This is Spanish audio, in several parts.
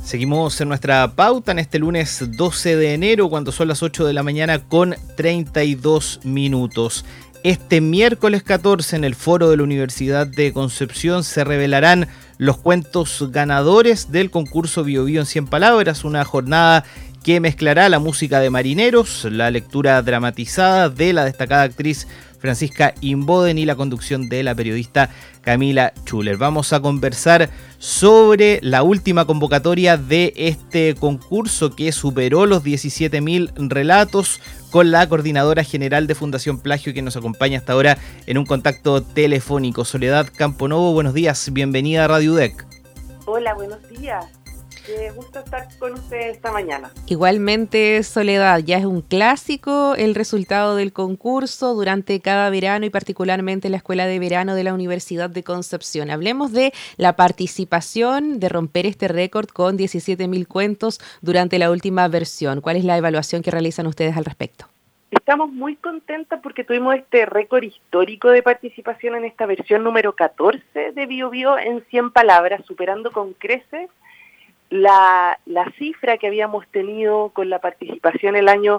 Seguimos en nuestra pauta en este lunes 12 de enero, cuando son las 8 de la mañana con 32 minutos. Este miércoles 14 en el foro de la Universidad de Concepción se revelarán los cuentos ganadores del concurso Bio Bio en 100 palabras, una jornada que mezclará la música de marineros, la lectura dramatizada de la destacada actriz Francisca Imboden y la conducción de la periodista Camila Schuller. Vamos a conversar sobre la última convocatoria de este concurso que superó los 17.000 relatos con la coordinadora general de Fundación Plagio, que nos acompaña hasta ahora en un contacto telefónico. Soledad Camponovo, buenos días, bienvenida a Radio UDEC. Hola, buenos días. Qué gusto estar con ustedes esta mañana. Igualmente, Soledad, ya es un clásico el resultado del concurso durante cada verano y particularmente la Escuela de Verano de la Universidad de Concepción. Hablemos de la participación, de romper este récord con 17.000 cuentos durante la última versión. ¿Cuál es la evaluación que realizan ustedes al respecto? Estamos muy contentas porque tuvimos este récord histórico de participación en esta versión número 14 de Bio Bio en 100 palabras, superando con creces la cifra que habíamos tenido con la participación el año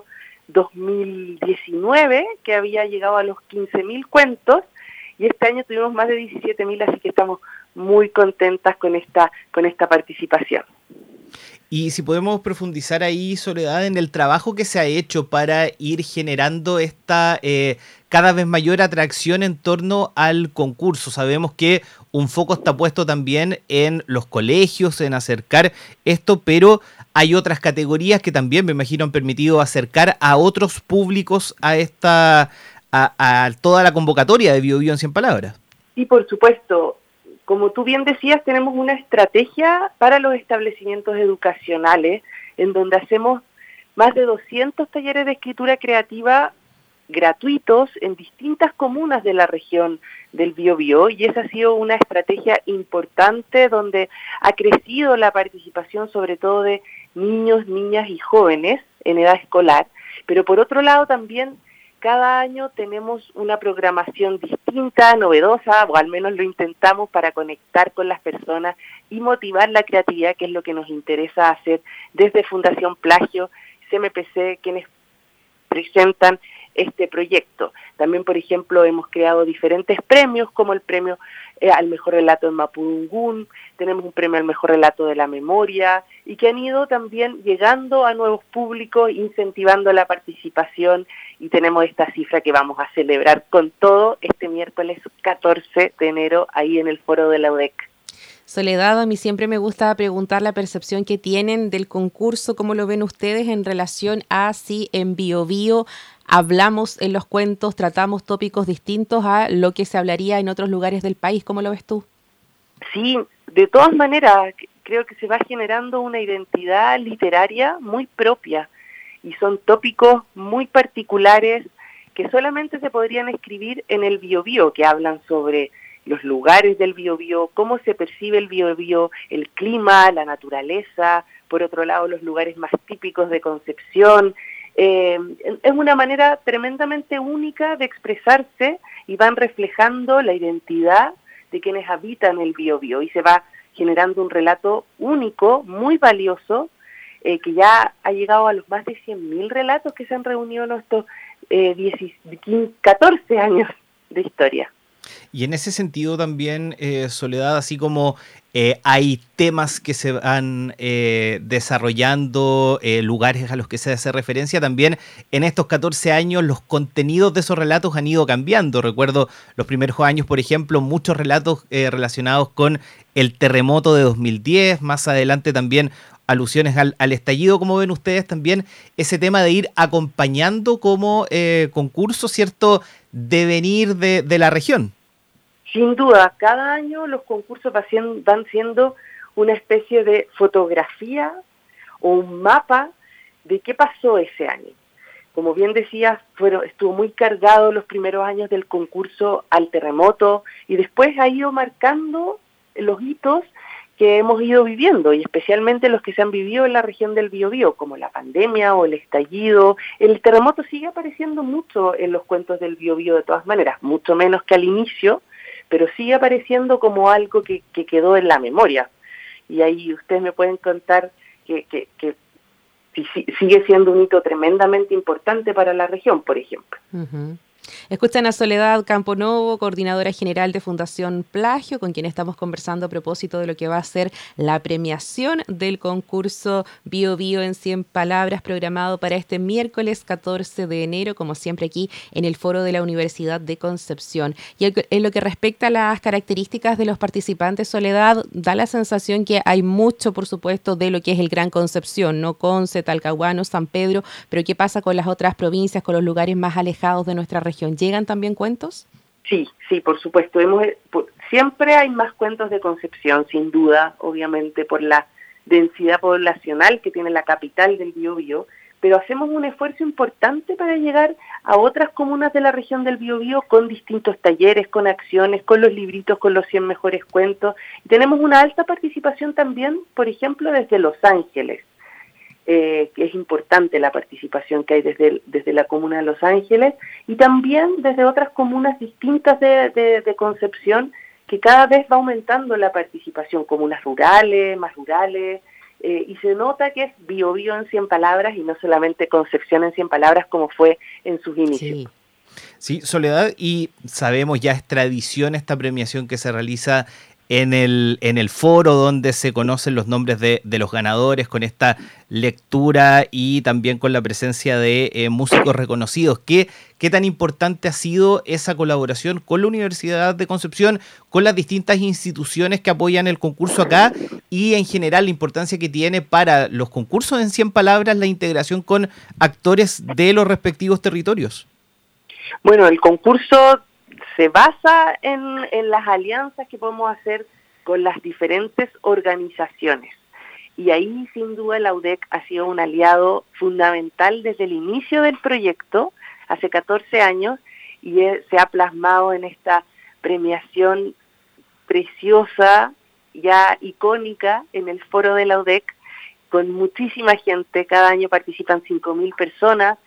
2019, que había llegado a los 15.000 cuentos, y este año tuvimos más de 17.000, así que estamos muy contentas con esta participación. Y si podemos profundizar ahí, Soledad, en el trabajo que se ha hecho para ir generando esta cada vez mayor atracción en torno al concurso. Sabemos que un foco está puesto también en los colegios, en acercar esto, pero hay otras categorías que también, me imagino, han permitido acercar a otros públicos a toda la convocatoria de Bio Bio en 100 palabras. Sí, por supuesto. Como tú bien decías, tenemos una estrategia para los establecimientos educacionales en donde hacemos más de 200 talleres de escritura creativa gratuitos en distintas comunas de la región del Biobío, y esa ha sido una estrategia importante donde ha crecido la participación sobre todo de niños, niñas y jóvenes en edad escolar, pero por otro lado también cada año tenemos una programación distinta, novedosa, o al menos lo intentamos para conectar con las personas y motivar la creatividad, que es lo que nos interesa hacer desde Fundación Plagio, CMPC, quienes presentan este proyecto. También, por ejemplo, hemos creado diferentes premios, como el premio al mejor relato en Mapudungún, tenemos un premio al mejor relato de la memoria, y que han ido también llegando a nuevos públicos, incentivando la participación, y tenemos esta cifra que vamos a celebrar con todo este miércoles 14 de enero ahí en el foro de la UDEC. Soledad, a mí siempre me gusta preguntar la percepción que tienen del concurso, cómo lo ven ustedes en relación a si en Bio Bio hablamos en los cuentos, tratamos tópicos distintos a lo que se hablaría en otros lugares del país. ¿Cómo lo ves tú? Sí, de todas maneras, creo que se va generando una identidad literaria muy propia y son tópicos muy particulares que solamente se podrían escribir en el Biobío, que hablan sobre los lugares del Biobío, cómo se percibe el Biobío, el clima, la naturaleza, por otro lado los lugares más típicos de Concepción. Es una manera tremendamente única de expresarse y van reflejando la identidad de quienes habitan el Biobío, y se va generando un relato único, muy valioso, que ya ha llegado a los más de 100.000 relatos que se han reunido en estos 14 años de historia. Y en ese sentido también, Soledad, así como hay temas que se van desarrollando, lugares a los que se hace referencia, también en estos 14 años los contenidos de esos relatos han ido cambiando. Recuerdo los primeros años, por ejemplo, muchos relatos relacionados con el terremoto de 2010, más adelante también alusiones al estallido. ¿Cómo ven ustedes también ese tema de ir acompañando como concurso cierto devenir de la región? Sin duda, cada año los concursos van siendo una especie de fotografía o un mapa de qué pasó ese año. Como bien decías, estuvo muy cargado los primeros años del concurso al terremoto, y después ha ido marcando los hitos que hemos ido viviendo, y especialmente los que se han vivido en la región del Biobío, como la pandemia o el estallido. El terremoto sigue apareciendo mucho en los cuentos del Biobío de todas maneras, mucho menos que al inicio, pero sigue apareciendo como algo que quedó en la memoria. y ahí ustedes me pueden contar que sigue siendo un hito tremendamente importante para la región, por ejemplo. Uh-huh. Escuchan a Soledad Camponovo, coordinadora general de Fundación Plagio, con quien estamos conversando a propósito de lo que va a ser la premiación del concurso Bio Bio en 100 palabras, programado para este miércoles 14 de enero, como siempre aquí en el foro de la Universidad de Concepción. Y en lo que respecta a las características de los participantes, Soledad, da la sensación que hay mucho, por supuesto, de lo que es el Gran Concepción, ¿no? Conce, Talcahuano, San Pedro, pero ¿qué pasa con las otras provincias, con los lugares más alejados de nuestra región? ¿Llegan también cuentos? Sí, por supuesto. Siempre hay más cuentos de Concepción, sin duda, obviamente por la densidad poblacional que tiene la capital del Biobío, pero hacemos un esfuerzo importante para llegar a otras comunas de la región del Biobío con distintos talleres, con acciones, con los libritos, con los 100 mejores cuentos. Y tenemos una alta participación también, por ejemplo, desde Los Ángeles. Que es importante la participación que hay desde la comuna de Los Ángeles y también desde otras comunas distintas de Concepción, que cada vez va aumentando la participación, comunas rurales, más rurales, y se nota que es Biobío en 100 palabras y no solamente Concepción en 100 palabras como fue en sus inicios. Sí, Soledad, y sabemos, ya es tradición esta premiación que se realiza en el foro, donde se conocen los nombres de los ganadores, con esta lectura y también con la presencia de músicos reconocidos. ¿Qué tan importante ha sido esa colaboración con la Universidad de Concepción, con las distintas instituciones que apoyan el concurso acá, y en general la importancia que tiene para los concursos en 100 palabras la integración con actores de los respectivos territorios? Bueno, el concurso se basa en las alianzas que podemos hacer con las diferentes organizaciones. Y ahí, sin duda, la UDEC ha sido un aliado fundamental desde el inicio del proyecto, hace 14 años, y se ha plasmado en esta premiación preciosa, ya icónica, en el foro de la UDEC, con muchísima gente. Cada año participan 5.000 personas,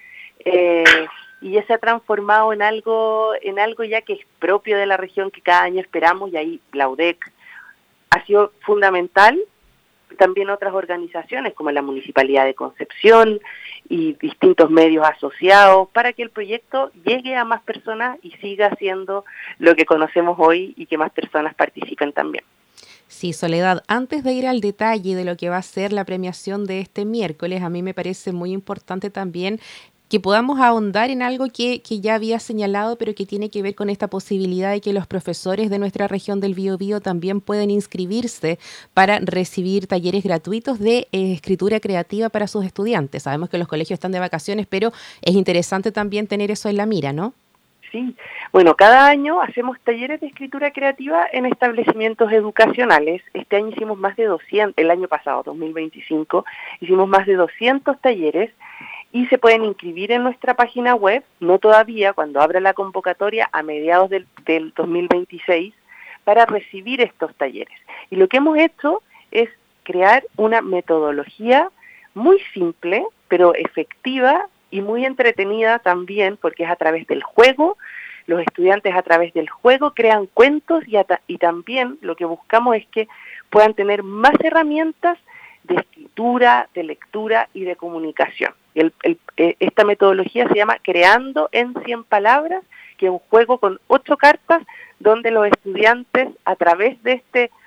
y ya se ha transformado en algo ya que es propio de la región, que cada año esperamos, y ahí la UDEC ha sido fundamental. También otras organizaciones como la Municipalidad de Concepción y distintos medios asociados, para que el proyecto llegue a más personas y siga siendo lo que conocemos hoy y que más personas participen también. Sí, Soledad, antes de ir al detalle de lo que va a ser la premiación de este miércoles, a mí me parece muy importante también que podamos ahondar en algo que ya había señalado, pero que tiene que ver con esta posibilidad de que los profesores de nuestra región del Biobío también pueden inscribirse para recibir talleres gratuitos de escritura creativa para sus estudiantes. Sabemos que los colegios están de vacaciones, pero es interesante también tener eso en la mira, ¿no? Sí, bueno, cada año hacemos talleres de escritura creativa en establecimientos educacionales. Este año hicimos más de 200, el año pasado, 2025, hicimos más de 200 talleres, y se pueden inscribir en nuestra página web, no todavía, cuando abra la convocatoria a mediados del 2026, para recibir estos talleres. Y lo que hemos hecho es crear una metodología muy simple, pero efectiva y muy entretenida también, porque es a través del juego. Los estudiantes a través del juego crean cuentos y también lo que buscamos es que puedan tener más herramientas de escritura, de lectura y de comunicación. Esta metodología se llama Creando en 100 palabras, que es un juego con 8 cartas donde los estudiantes, a través de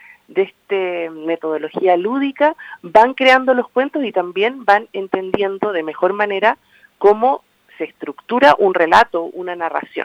esta metodología lúdica, van creando los cuentos y también van entendiendo de mejor manera cómo se estructura un relato, una narración.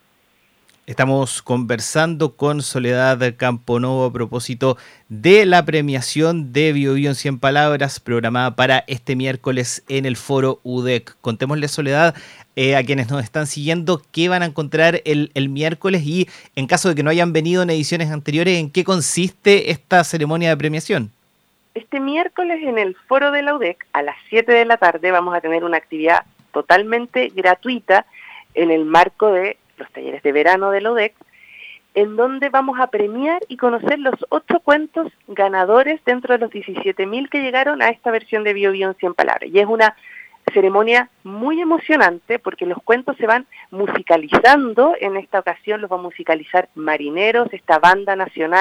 Estamos conversando con Soledad Camponovo a propósito de la premiación de Biobío en 100 palabras, programada para este miércoles en el foro UDEC. Contémosle, Soledad, a quienes nos están siguiendo, qué van a encontrar el miércoles, y en caso de que no hayan venido en ediciones anteriores, ¿en qué consiste esta ceremonia de premiación? Este miércoles en el foro de la UDEC, a las 7 de la tarde, vamos a tener una actividad totalmente gratuita en el marco de los talleres de verano de la UDEC, en donde vamos a premiar y conocer los 8 cuentos ganadores dentro de los 17.000 que llegaron a esta versión de Biobío en 100 palabras. Y es una ceremonia muy emocionante porque los cuentos se van musicalizando. En esta ocasión los va a musicalizar Marineros, esta banda nacional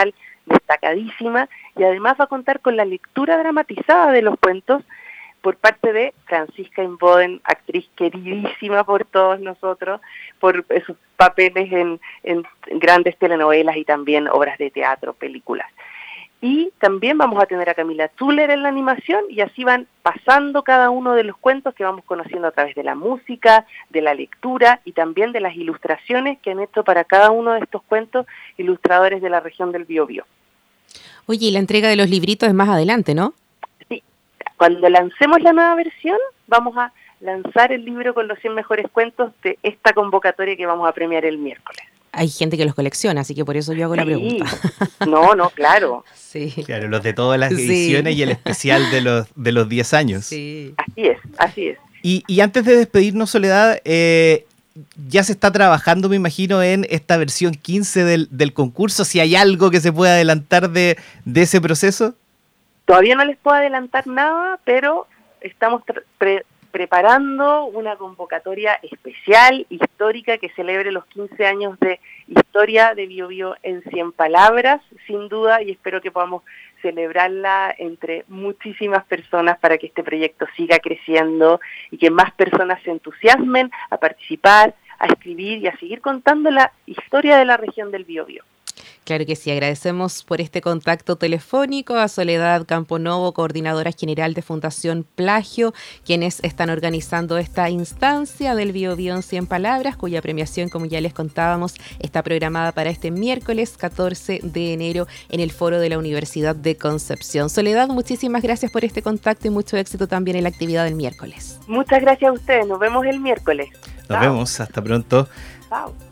destacadísima, y además va a contar con la lectura dramatizada de los cuentos por parte de Franziska Imboden, actriz queridísima por todos nosotros, por sus papeles en grandes telenovelas y también obras de teatro, películas. Y también vamos a tener a Camila Zuller en la animación, y así van pasando cada uno de los cuentos que vamos conociendo a través de la música, de la lectura y también de las ilustraciones que han hecho para cada uno de estos cuentos ilustradores de la región del Biobío. Oye, y la entrega de los libritos es más adelante, ¿no? Sí, cuando lancemos la nueva versión vamos a lanzar el libro con los 100 mejores cuentos de esta convocatoria que vamos a premiar el miércoles. Hay gente que los colecciona, así que por eso yo hago la pregunta. No, claro. Sí. Claro, los de todas las ediciones y el especial de los 10 años. Sí. Así es. Y antes de despedirnos, Soledad, ya se está trabajando, me imagino, en esta versión 15 del concurso. Si hay algo que se pueda adelantar de ese proceso. Todavía no les puedo adelantar nada, pero estamos preparando una convocatoria especial, histórica, que celebre los 15 años de historia de Biobío en 100 palabras, sin duda, y espero que podamos celebrarla entre muchísimas personas para que este proyecto siga creciendo y que más personas se entusiasmen a participar, a escribir y a seguir contando la historia de la región del Biobío. Claro que sí, agradecemos por este contacto telefónico a Soledad Camponovo, coordinadora general de Fundación Plagio, quienes están organizando esta instancia del Biobío en 100 palabras, cuya premiación, como ya les contábamos, está programada para este miércoles 14 de enero en el foro de la Universidad de Concepción. Soledad, muchísimas gracias por este contacto y mucho éxito también en la actividad del miércoles. Muchas gracias a ustedes, nos vemos el miércoles. Nos vemos, hasta pronto. Chao.